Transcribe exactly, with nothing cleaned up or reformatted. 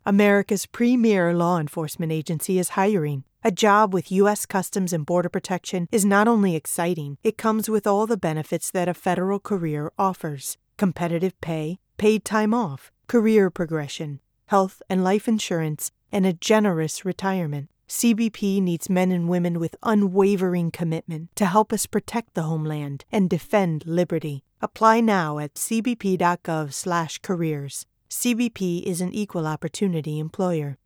America's premier law enforcement agency is hiring. A job with U S Customs and Border Protection is not only exciting, it comes with all the benefits that a federal career offers: competitive pay, paid time off, career progression, health and life insurance, and a generous retirement. C B P needs men and women with unwavering commitment to help us protect the homeland and defend liberty. Apply now at c b p dot gov slash careers. C B P is an equal opportunity employer.